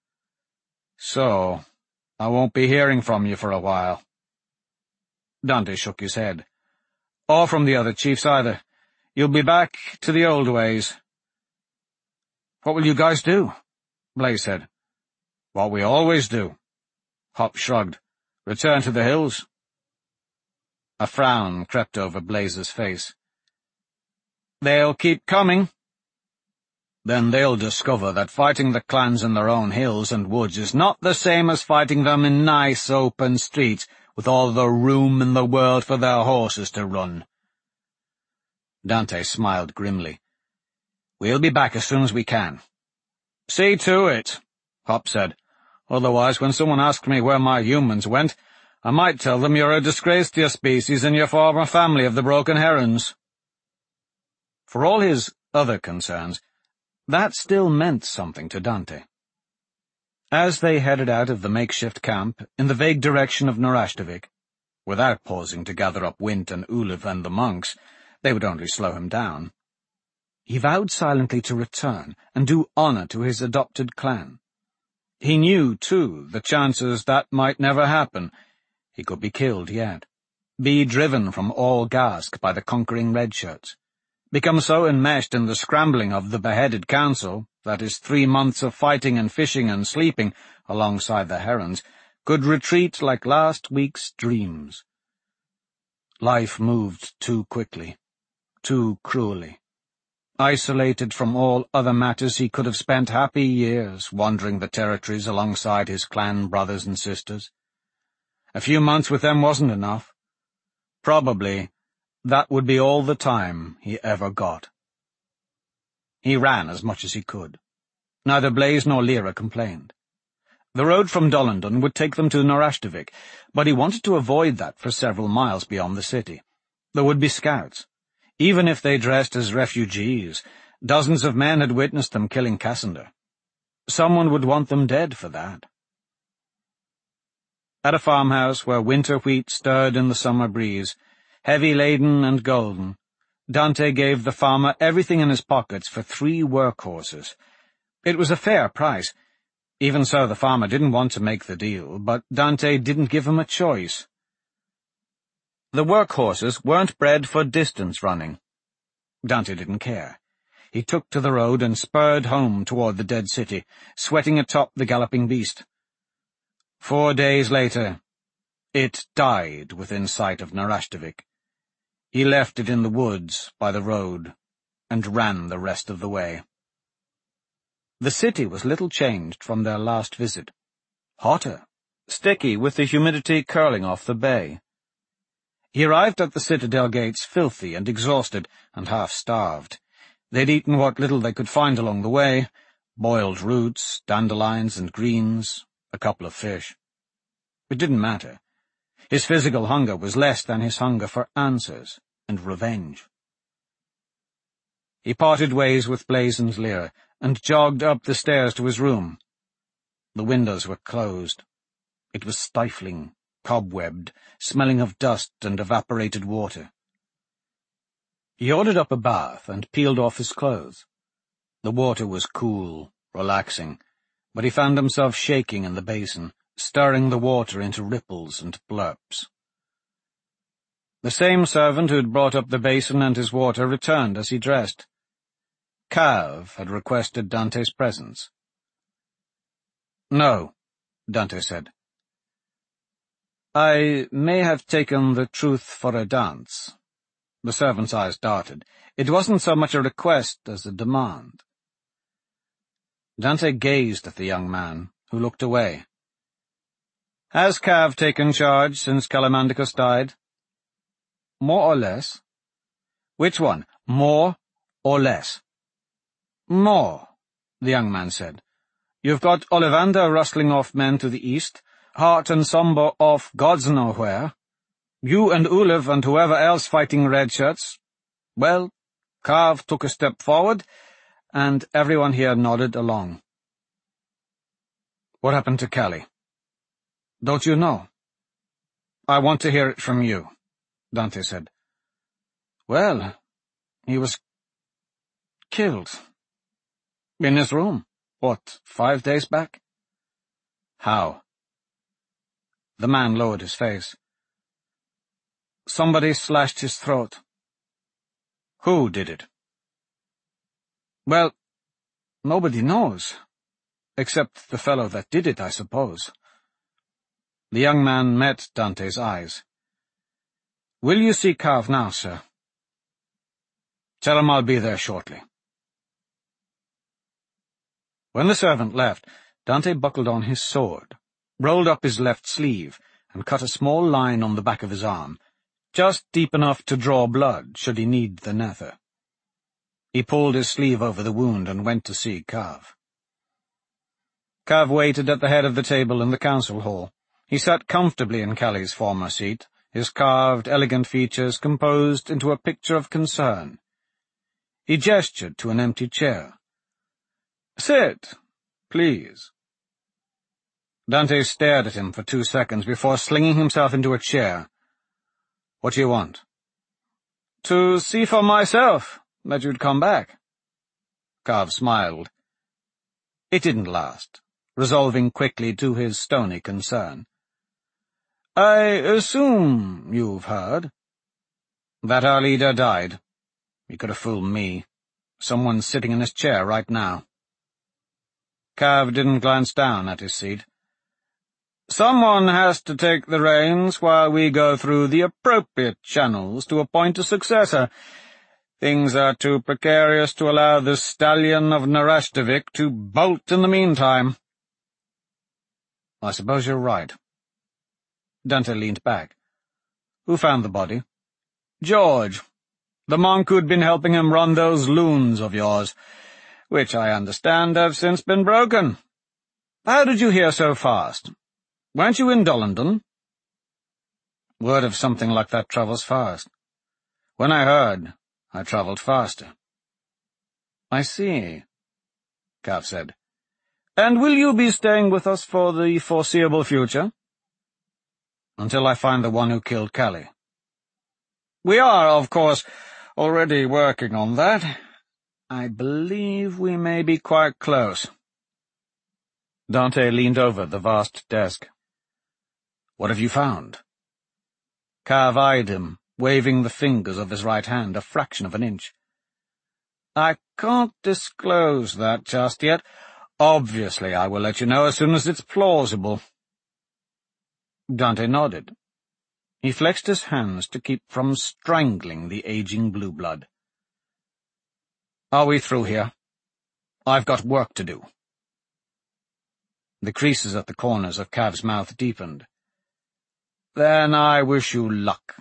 "So, I won't be hearing from you for a while." Dante shook his head. "Or from the other chiefs either. You'll be back to the old ways." "What will you guys do?" Blaze said. "What we always do." Hop shrugged. "Return to the hills." A frown crept over Blaze's face. "They'll keep coming." "Then they'll discover that fighting the clans in their own hills and woods is not the same as fighting them in nice open streets with all the room in the world for their horses to run." Dante smiled grimly. "We'll be back as soon as we can." "See to it," Hop said. "Otherwise, when someone asks me where my humans went, I might tell them you're a disgrace to your species and your former family of the Broken Herons." For all his other concerns, that still meant something to Dante. As they headed out of the makeshift camp in the vague direction of Narashtovik, without pausing to gather up Wint and Ulev and the monks, they would only slow him down, he vowed silently to return and do honour to his adopted clan. He knew, too, the chances that might never happen. He could be killed yet, be driven from all Gask by the conquering redshirts, become so enmeshed in the scrambling of the beheaded council that his 3 months of fighting and fishing and sleeping alongside the herons could retreat like last week's dreams. Life moved too quickly, too cruelly. Isolated from all other matters, he could have spent happy years wandering the territories alongside his clan brothers and sisters. A few months with them wasn't enough. Probably that would be all the time he ever got. He ran as much as he could. Neither Blaze nor Lyra complained. The road from Dollondon would take them to Narashtovik, but he wanted to avoid that for several miles beyond the city. There would be scouts. Even if they dressed as refugees, dozens of men had witnessed them killing Cassander. Someone would want them dead for that. At a farmhouse where winter wheat stirred in the summer breeze, heavy laden and golden, Dante gave the farmer everything in his pockets for 3 workhorses. It was a fair price. Even so, the farmer didn't want to make the deal, but Dante didn't give him a choice. The workhorses weren't bred for distance running. Dante didn't care. He took to the road and spurred home toward the dead city, sweating atop the galloping beast. 4 days later, it died within sight of Narashtovik. He left it in the woods by the road and ran the rest of the way. The city was little changed from their last visit. Hotter, sticky with the humidity curling off the bay. He arrived at the citadel gates filthy and exhausted and half-starved. They'd eaten what little they could find along the way, boiled roots, dandelions and greens, a couple of fish. It didn't matter. His physical hunger was less than his hunger for answers and revenge. He parted ways with Blaze and Lyra and jogged up the stairs to his room. The windows were closed. It was stifling, cobwebbed, smelling of dust and evaporated water. He ordered up a bath and peeled off his clothes. The water was cool, relaxing, but he found himself shaking in the basin, stirring the water into ripples and blurps. The same servant who had brought up the basin and his water returned as he dressed. Cav had requested Dante's presence. "No," Dante said. "I may have taken the truth for a dance." The servant's eyes darted. It wasn't so much a request as a demand. Dante gazed at the young man, who looked away. "Has Cav taken charge since Calamandicus died?" "More or less." "Which one, more or less?" "More," the young man said. "You've got Ollivander rustling off men to the east, Hart and Somber off gods know where. You and Ulev and whoever else fighting redshirts. Well, Cav took a step forward, and everyone here nodded along." "What happened to Callie?" "Don't you know?" "I want to hear it from you," Dante said. "Well, he was killed. In his room. 5 days back?" "How?" The man lowered his face. "Somebody slashed his throat." "Who did it?" "Well, nobody knows. Except the fellow that did it, I suppose." The young man met Dante's eyes. "Will you see Cav now, sir?" "Tell him I'll be there shortly." When the servant left, Dante buckled on his sword, rolled up his left sleeve, and cut a small line on the back of his arm, just deep enough to draw blood should he need the nether. He pulled his sleeve over the wound and went to see Cav. Cav waited at the head of the table in the council hall. He sat comfortably in Callie's former seat, his carved, elegant features composed into a picture of concern. He gestured to an empty chair. "Sit, please." Dante stared at him for 2 seconds before slinging himself into a chair. "What do you want?" "To see for myself that you'd come back." Cav smiled. It didn't last, resolving quickly to his stony concern. "I assume you've heard." "That our leader died. He could have fooled me. Someone's sitting in his chair right now." Cav didn't glance down at his seat. "Someone has to take the reins while we go through the appropriate channels to appoint a successor. Things are too precarious to allow the stallion of Narashtovik to bolt in the meantime." "I suppose you're right." Dante leaned back. "Who found the body?" "George, the monk who'd been helping him run those loons of yours, which I understand have since been broken. How did you hear so fast? Weren't you in Dollondon?" "Word of something like that travels fast. When I heard, I travelled faster." "I see," Cav said. "And will you be staying with us for the foreseeable future?" "Until I find the one who killed Callie." "We are, of course, already working on that. I believe we may be quite close." Dante leaned over the vast desk. "What have you found?" Cav eyed him, waving the fingers of his right hand a fraction of an inch. "I can't disclose that just yet. Obviously, I will let you know as soon as it's plausible." Dante nodded. He flexed his hands to keep from strangling the aging blue blood. "Are we through here? I've got work to do." The creases at the corners of Cav's mouth deepened. "Then I wish you luck."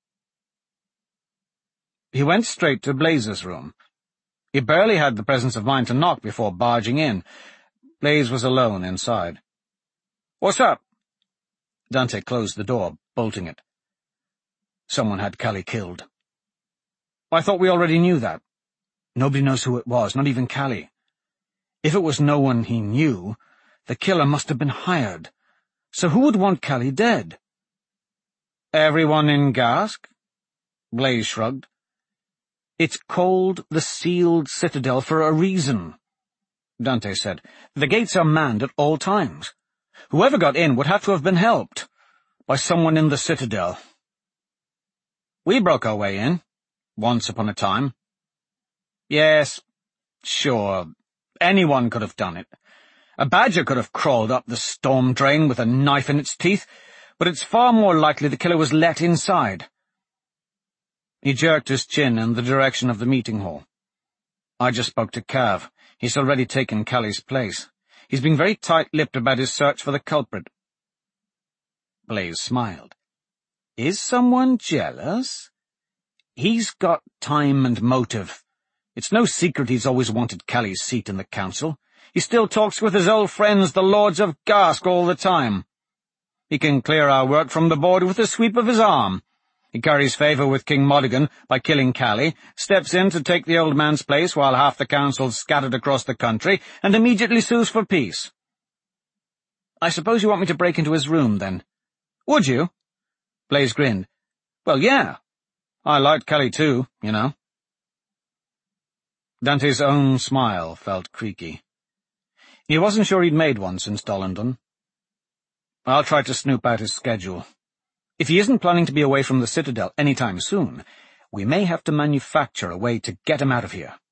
He went straight to Blaze's room. He barely had the presence of mind to knock before barging in. Blaze was alone inside. "What's up?" Dante closed the door, bolting it. "Someone had Callie killed." "I thought we already knew that." "Nobody knows who it was, not even Callie. If it was no one he knew, the killer must have been hired. So who would want Callie dead?" "Everyone in Gask?" Blaze shrugged. "It's called the Sealed Citadel for a reason," Dante said. "The gates are manned at all times. Whoever got in would have to have been helped by someone in the Citadel." "We broke our way in, once upon a time." "Yes, sure. Anyone could have done it. A badger could have crawled up the storm drain with a knife in its teeth, but it's far more likely the killer was let inside." He jerked his chin in the direction of the meeting hall. "I just spoke to Cav. He's already taken Callie's place. He's been very tight-lipped about his search for the culprit." Blaze smiled. "Is someone jealous? He's got time and motive. It's no secret he's always wanted Callie's seat in the council. He still talks with his old friends, the Lords of Gask, all the time. He can clear our work from the board with a sweep of his arm. He carries favour with King Modigan by killing Callie, steps in to take the old man's place while half the council's scattered across the country, and immediately sues for peace." "I suppose you want me to break into his room, then?" "Would you?" Blaze grinned. "Well, yeah. I liked Callie too, you know." Dante's own smile felt creaky. He wasn't sure he'd made one since Dollondon. "I'll try to snoop out his schedule. If he isn't planning to be away from the Citadel any time soon, we may have to manufacture a way to get him out of here."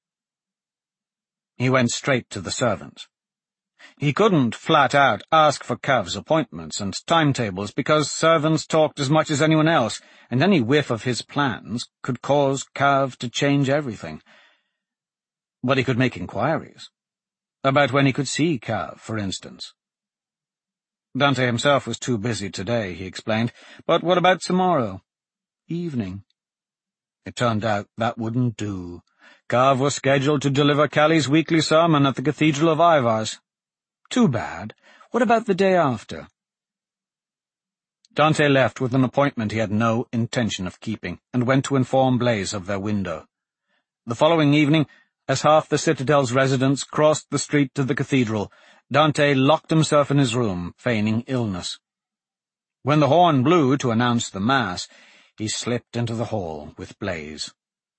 He went straight to the servants. He couldn't, flat out, ask for Cav's appointments and timetables because servants talked as much as anyone else, and any whiff of his plans could cause Cav to change everything. But he could make inquiries. About when he could see Cav, for instance. Dante himself was too busy today, he explained, but what about tomorrow? Evening. It turned out that wouldn't do. Cav was scheduled to deliver Callie's weekly sermon at the Cathedral of Ivars. Too bad. What about the day after? Dante left with an appointment he had no intention of keeping, and went to inform Blaze of their window. The following evening, as half the Citadel's residents crossed the street to the cathedral, Dante locked himself in his room, feigning illness. When the horn blew to announce the Mass, he slipped into the hall with Blaise.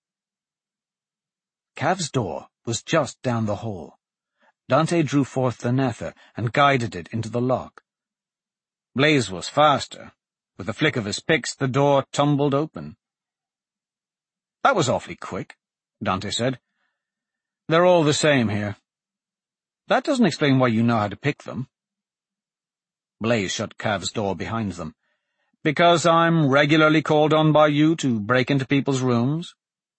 Cav's door was just down the hall. Dante drew forth the nether and guided it into the lock. Blaise was faster. With a flick of his picks, the door tumbled open. "That was awfully quick," Dante said. "They're all the same here." "That doesn't explain why you know how to pick them." Blaise shut Cav's door behind them. "Because I'm regularly called on by you to break into people's rooms?"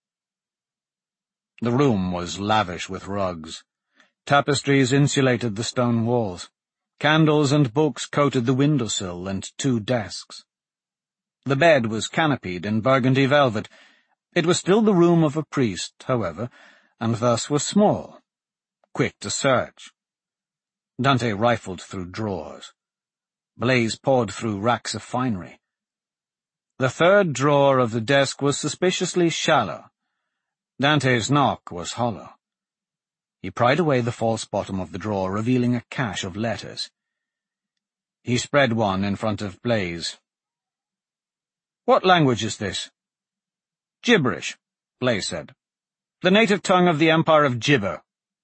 The room was lavish with rugs. Tapestries insulated the stone walls. Candles and books coated the windowsill and 2 desks. The bed was canopied in burgundy velvet. It was still the room of a priest, however, and thus was small, quick to search. Dante rifled through drawers. Blaise pawed through racks of finery. The 3rd drawer of the desk was suspiciously shallow. Dante's knock was hollow. He pried away the false bottom of the drawer, revealing a cache of letters. He spread one in front of Blaise. "What language is this?" "Gibberish," Blaise said. "The native tongue of the Empire of Gibber."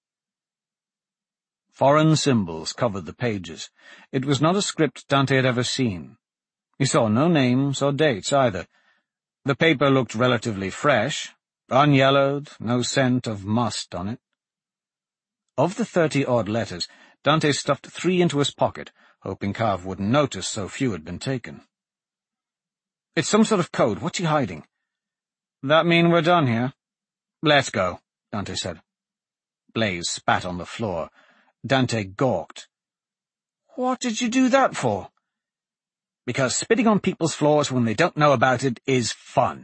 Foreign symbols covered the pages. It was not a script Dante had ever seen. He saw no names or dates either. The paper looked relatively fresh, unyellowed, no scent of must on it. Of the 30-odd letters, Dante stuffed 3 into his pocket, hoping Cav wouldn't notice so few had been taken. "It's some sort of code. What's he hiding?" "That mean we're done here?" "Let's go," Dante said. Blaise spat on the floor. Dante gawked. "What did you do that for?" "Because spitting on people's floors when they don't know about it is fun."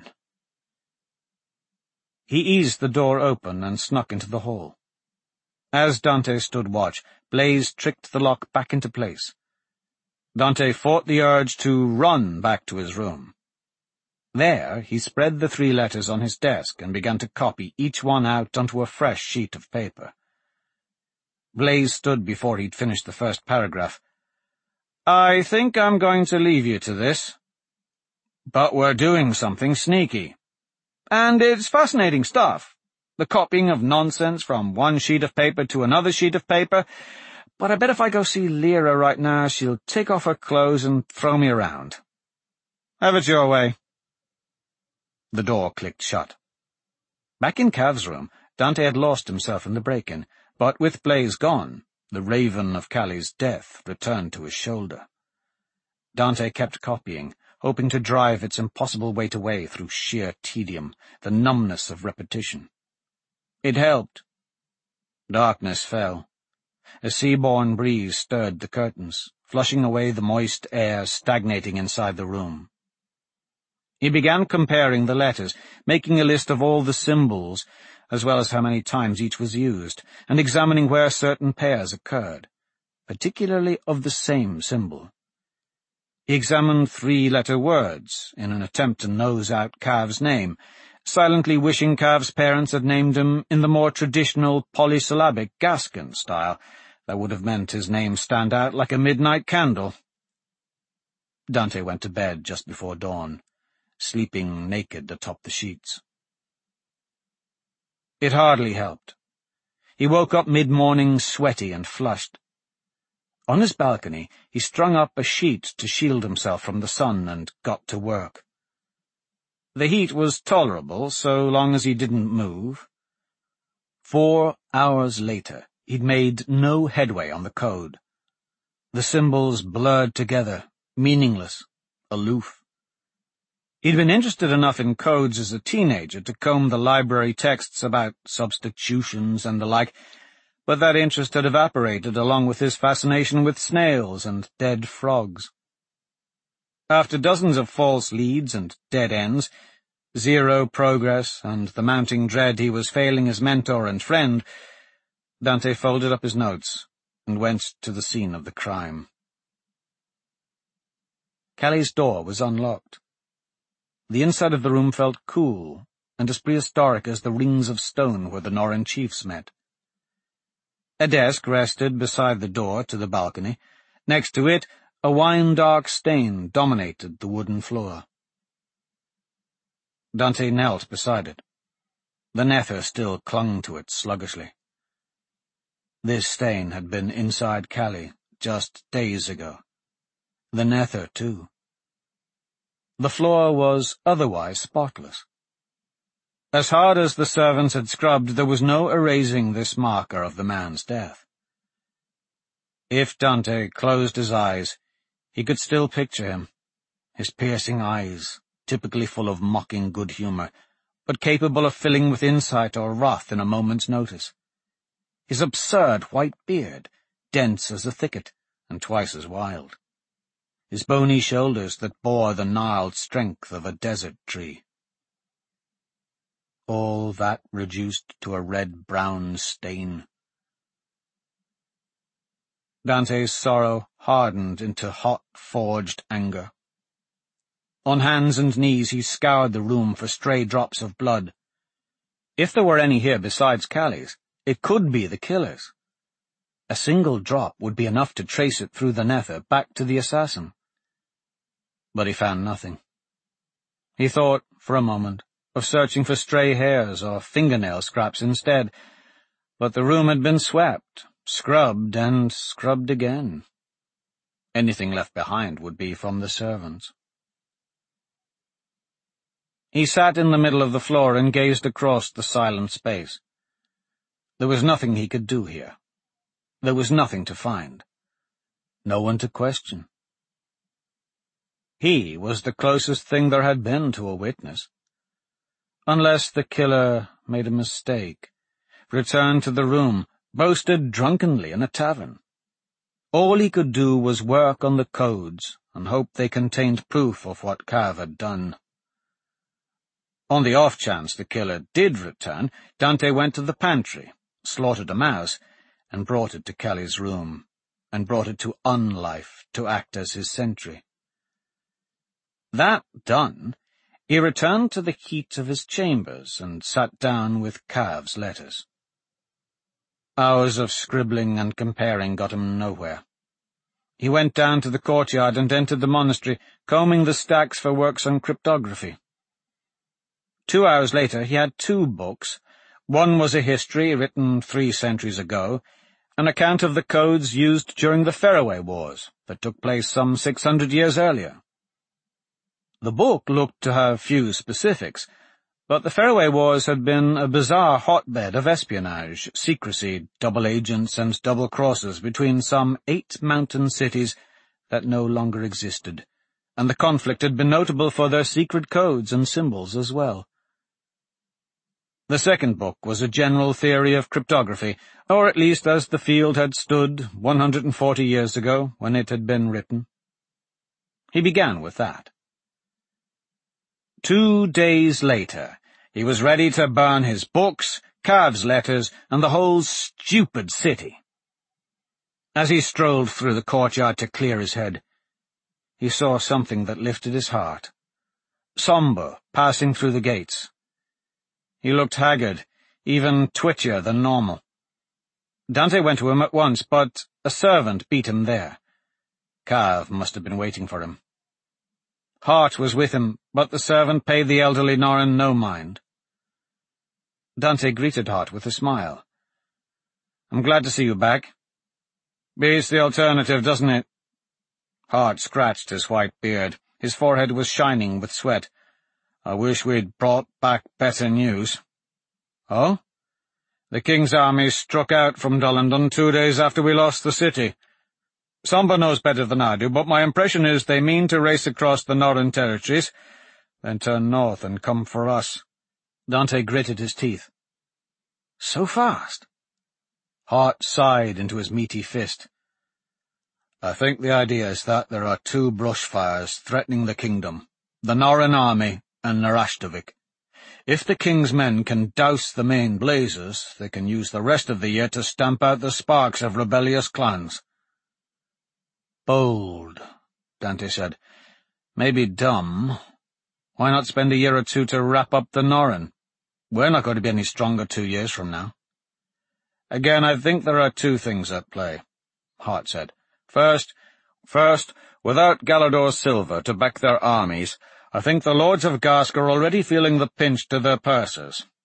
He eased the door open and snuck into the hall. As Dante stood watch, Blaise tricked the lock back into place. Dante fought the urge to run back to his room. There, he spread the 3 letters on his desk and began to copy each one out onto a fresh sheet of paper. Blaise stood before he'd finished the first paragraph. "I think I'm going to leave you to this. But we're doing something sneaky. And it's fascinating stuff. The copying of nonsense from one sheet of paper to another sheet of paper, but I bet if I go see Lyra right now, she'll take off her clothes and throw me around. Have it your way." The door clicked shut. Back in Cav's room, Dante had lost himself in the break-in, but with Blaise gone, the raven of Callie's death returned to his shoulder. Dante kept copying, hoping to drive its impossible weight away through sheer tedium, the numbness of repetition. It helped. Darkness fell. A sea-born breeze stirred the curtains, flushing away the moist air stagnating inside the room. He began comparing the letters, making a list of all the symbols, as well as how many times each was used, and examining where certain pairs occurred, particularly of the same symbol. He examined 3-letter words in an attempt to nose out Cav's name, silently wishing Cav's parents had named him in the more traditional polysyllabic Gascon style that would have meant his name stand out like a midnight candle. Dante went to bed just before dawn, sleeping naked atop the sheets. It hardly helped. He woke up mid-morning sweaty and flushed. On his balcony, he strung up a sheet to shield himself from the sun and got to work. The heat was tolerable so long as he didn't move. 4 hours later, he'd made no headway on the code. The symbols blurred together, meaningless, aloof. He'd been interested enough in codes as a teenager to comb the library texts about substitutions and the like, but that interest had evaporated along with his fascination with snails and dead frogs. After dozens of false leads and dead ends, zero progress, and the mounting dread he was failing his mentor and friend, Dante folded up his notes and went to the scene of the crime. Callie's door was unlocked. The inside of the room felt cool and as prehistoric as the rings of stone where the Norren chiefs met. A desk rested beside the door to the balcony. Next to it, a wine-dark stain dominated the wooden floor. Dante knelt beside it. The nether still clung to it sluggishly. This stain had been inside Callie just days ago. The nether, too. The floor was otherwise spotless. As hard as the servants had scrubbed, there was no erasing this marker of the man's death. If Dante closed his eyes, he could still picture him, his piercing eyes, typically full of mocking good humor, but capable of filling with insight or wrath in a moment's notice. His absurd white beard, dense as a thicket, and twice as wild. His bony shoulders that bore the gnarled strength of a desert tree. All that reduced to a red-brown stain. Dante's sorrow hardened into hot, forged anger. On hands and knees he scoured the room for stray drops of blood. If there were any here besides Callie's, it could be the killer's. A single drop would be enough to trace it through the nether back to the assassin. But he found nothing. He thought, for a moment, of searching for stray hairs or fingernail scraps instead, but the room had been swept, scrubbed, and scrubbed again. Anything left behind would be from the servants. He sat in the middle of the floor and gazed across the silent space. There was nothing he could do here. There was nothing to find. No one to question. He was the closest thing there had been to a witness. Unless the killer made a mistake, returned to the room, boasted drunkenly in a tavern. All he could do was work on the codes and hope they contained proof of what Cav had done. On the off chance the killer did return, Dante went to the pantry, slaughtered a mouse, and brought it to Callie's room, and brought it to Unlife to act as his sentry. That done, he returned to the heat of his chambers and sat down with Cav's letters. Hours of scribbling and comparing got him nowhere. He went down to the courtyard and entered the monastery, combing the stacks for works on cryptography. 2 hours later he had 2 books. One was a history written 3 centuries ago, an account of the codes used during the Faraway Wars that took place some 600 years earlier. The book looked to have few specifics, but the Faraway Wars had been a bizarre hotbed of espionage, secrecy, double agents, and double crosses between some 8 mountain cities that no longer existed, and the conflict had been notable for their secret codes and symbols as well. The second book was a general theory of cryptography, or at least as the field had stood 140 years ago when it had been written. He began with that. 2 days later, he was ready to burn his books, Cav's letters, and the whole stupid city. As he strolled through the courtyard to clear his head, he saw something that lifted his heart. Sombre, passing through the gates. He looked haggard, even twitchier than normal. Dante went to him at once, but a servant beat him there. Cav must have been waiting for him. Hart was with him, but the servant paid the elderly Norrin no mind. Dante greeted Hart with a smile. "I'm glad to see you back. Beats the alternative, doesn't it?" Hart scratched his white beard. His forehead was shining with sweat. "I wish we'd brought back better news." "Oh?" "The King's army struck out from Dullendon 2 days after we lost the city. Somber knows better than I do, but my impression is they mean to race across the Northern territories, then turn north and come for us." Dante gritted his teeth. "So fast?" Hart sighed into his meaty fist. "I think the idea is that there are 2 brushfires threatening the kingdom, the Norrin army and Narashtovik. If the king's men can douse the main blazes, they can use the rest of the year to stamp out the sparks of rebellious clans." "Bold," Dante said. "Maybe dumb. Why not spend a year or 2 to wrap up the Norrin? We're not going to be any stronger 2 years from now." "Again, I think there are two things at play," Hart said. First, without Galador's silver to back their armies, I think the Lords of Garsk are already feeling the pinch to their purses.